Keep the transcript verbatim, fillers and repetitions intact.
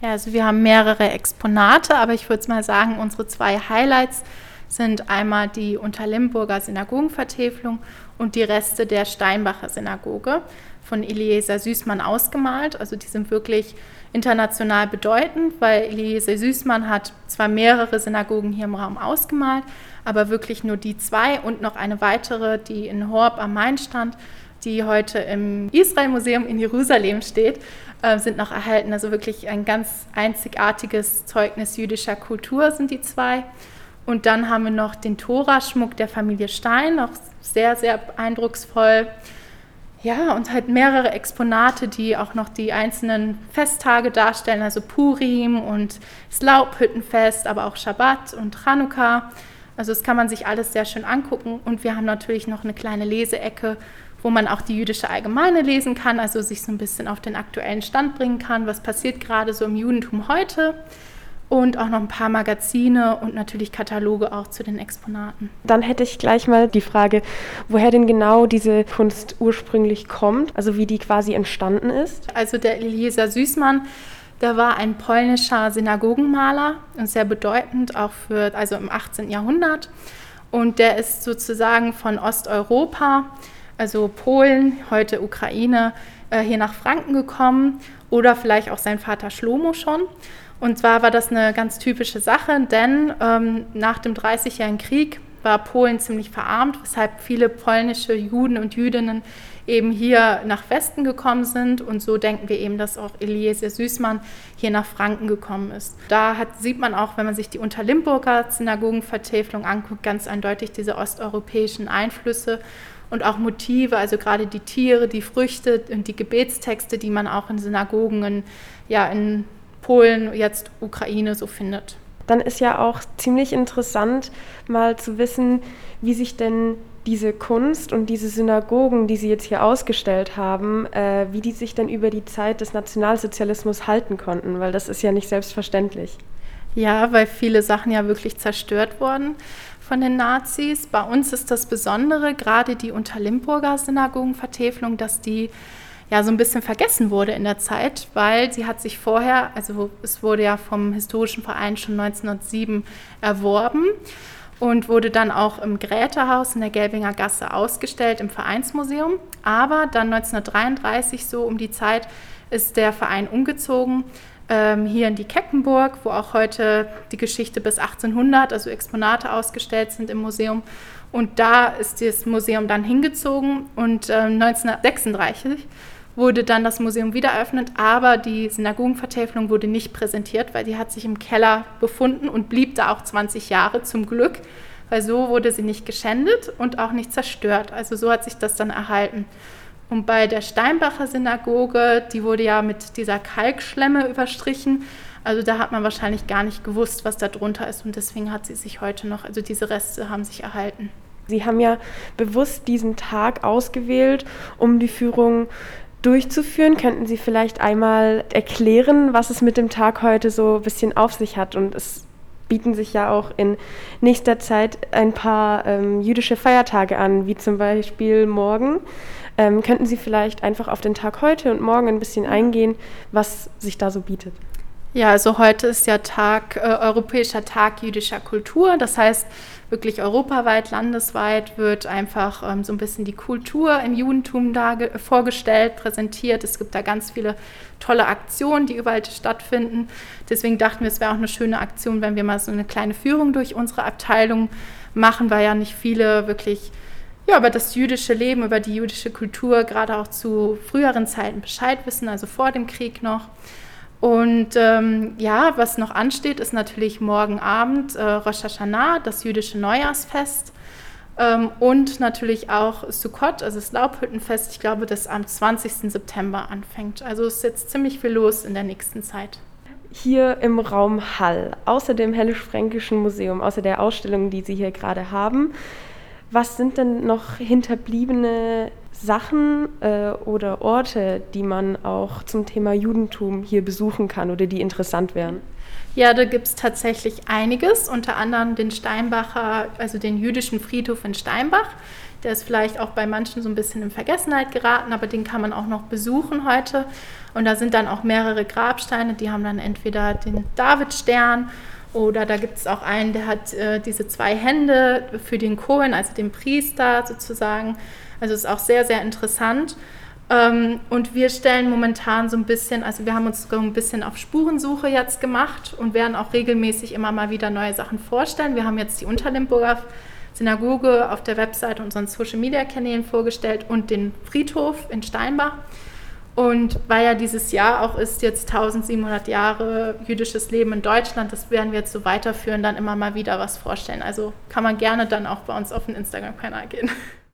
Ja, also wir haben mehrere Exponate, aber ich würde mal sagen, unsere zwei Highlights sind einmal die Unterlimburger Synagogenvertäfelung und die Reste der Steinbacher Synagoge von Eliezer Süßmann ausgemalt. Also die sind wirklich international bedeutend, weil Eliezer Süßmann hat zwar mehrere Synagogen hier im Raum ausgemalt, aber wirklich nur die zwei und noch eine weitere, die in Horb am Main stand, die heute im Israel-Museum in Jerusalem steht, äh, sind noch erhalten. Also wirklich ein ganz einzigartiges Zeugnis jüdischer Kultur sind die zwei. Und dann haben wir noch den Tora-Schmuck der Familie Stein, auch sehr, sehr eindrucksvoll. Ja, und halt mehrere Exponate, die auch noch die einzelnen Festtage darstellen, also Purim und das Laubhüttenfest, aber auch Schabbat und Chanukka. Also das kann man sich alles sehr schön angucken. Und wir haben natürlich noch eine kleine Leseecke, wo man auch die jüdische Allgemeine lesen kann, also sich so ein bisschen auf den aktuellen Stand bringen kann, was passiert gerade so im Judentum heute. Und auch noch ein paar Magazine und natürlich Kataloge auch zu den Exponaten. Dann hätte ich gleich mal die Frage, woher denn genau diese Kunst ursprünglich kommt, also wie die quasi entstanden ist. Also der Eliezer Süßmann, der war ein polnischer Synagogenmaler und sehr bedeutend auch für, also im achtzehnten Jahrhundert. Und der ist sozusagen von Osteuropa, also Polen, heute Ukraine, hier nach Franken gekommen oder vielleicht auch sein Vater Schlomo schon. Und zwar war das eine ganz typische Sache, denn ähm, nach dem Dreißigjährigen Krieg war Polen ziemlich verarmt, weshalb viele polnische Juden und Jüdinnen eben hier nach Westen gekommen sind. Und so denken wir eben, dass auch Eliezer Süßmann hier nach Franken gekommen ist. Da hat, sieht man auch, wenn man sich die Unterlimburger Synagogenvertäfelung anguckt, ganz eindeutig diese osteuropäischen Einflüsse und auch Motive, also gerade die Tiere, die Früchte und die Gebetstexte, die man auch in Synagogen in, ja, in Polen, jetzt Ukraine so findet. Dann ist ja auch ziemlich interessant, mal zu wissen, wie sich denn diese Kunst und diese Synagogen, die Sie jetzt hier ausgestellt haben, äh, wie die sich denn über die Zeit des Nationalsozialismus halten konnten, weil das ist ja nicht selbstverständlich. Ja, weil viele Sachen ja wirklich zerstört wurden von den Nazis. Bei uns ist das Besondere, gerade die Unterlimburger Synagogenvertäfelung, dass die ja so ein bisschen vergessen wurde in der Zeit, weil sie hat sich vorher, also es wurde ja vom Historischen Verein schon neunzehnhundertsieben erworben und wurde dann auch im Grätehaus in der Gelbinger Gasse ausgestellt im Vereinsmuseum. Aber dann neunzehnhundertdreiunddreißig, so um die Zeit, ist der Verein umgezogen, ähm, hier in die Keckenburg, wo auch heute die Geschichte bis achtzehnhundert, also Exponate ausgestellt sind im Museum. Und da ist das Museum dann hingezogen und äh, neunzehnhundertsechsunddreißig wurde dann das Museum wieder eröffnet, aber die Synagogenvertäfelung wurde nicht präsentiert, weil die hat sich im Keller befunden und blieb da auch zwanzig Jahre zum Glück, weil so wurde sie nicht geschändet und auch nicht zerstört. Also so hat sich das dann erhalten. Und bei der Steinbacher Synagoge, die wurde ja mit dieser Kalkschlemme überstrichen, also da hat man wahrscheinlich gar nicht gewusst, was da drunter ist und deswegen hat sie sich heute noch, also diese Reste haben sich erhalten. Sie haben ja bewusst diesen Tag ausgewählt, um die Führung durchzuführen. Könnten Sie vielleicht einmal erklären, was es mit dem Tag heute so ein bisschen auf sich hat? Und es bieten sich ja auch in nächster Zeit ein paar ähm, jüdische Feiertage an, wie zum Beispiel morgen. Ähm, könnten Sie vielleicht einfach auf den Tag heute und morgen ein bisschen eingehen, was sich da so bietet? Ja, also heute ist ja Tag, äh, Europäischer Tag jüdischer Kultur. Das heißt, wirklich europaweit, landesweit wird einfach ähm, so ein bisschen die Kultur im Judentum da ge- vorgestellt, präsentiert. Es gibt da ganz viele tolle Aktionen, die überall stattfinden. Deswegen dachten wir, es wäre auch eine schöne Aktion, wenn wir mal so eine kleine Führung durch unsere Abteilung machen, weil ja nicht viele wirklich ja, über das jüdische Leben, über die jüdische Kultur, gerade auch zu früheren Zeiten Bescheid wissen, also vor dem Krieg noch. Und ähm, ja, was noch ansteht, ist natürlich morgen Abend äh, Rosh Hashanah, das jüdische Neujahrsfest ähm, und natürlich auch Sukkot, also das Laubhüttenfest, ich glaube, das am zwanzigsten September anfängt. Also ist jetzt ziemlich viel los in der nächsten Zeit. Hier im Raum Hall, außer dem Hellisch-Fränkischen Museum, außer der Ausstellung, die Sie hier gerade haben, was sind denn noch hinterbliebene Sachen äh, oder Orte, die man auch zum Thema Judentum hier besuchen kann oder die interessant wären? Ja, da gibt es tatsächlich einiges, unter anderem den Steinbacher, also den jüdischen Friedhof in Steinbach. Der ist vielleicht auch bei manchen so ein bisschen in Vergessenheit geraten, aber den kann man auch noch besuchen heute. Und da sind dann auch mehrere Grabsteine, die haben dann entweder den Davidstern oder da gibt es auch einen, der hat äh, diese zwei Hände für den Kohen, also den Priester sozusagen. Also ist auch sehr, sehr interessant. Ähm, und wir stellen momentan so ein bisschen, also wir haben uns so ein bisschen auf Spurensuche jetzt gemacht und werden auch regelmäßig immer mal wieder neue Sachen vorstellen. Wir haben jetzt die Unterlimburger Synagoge auf der Website und unseren Social-Media-Kanälen vorgestellt und den Friedhof in Steinbach. Und weil ja dieses Jahr auch ist jetzt tausendsiebenhundert Jahre jüdisches Leben in Deutschland, das werden wir jetzt so weiterführen, dann immer mal wieder was vorstellen. Also kann man gerne dann auch bei uns auf den Instagram-Kanal gehen.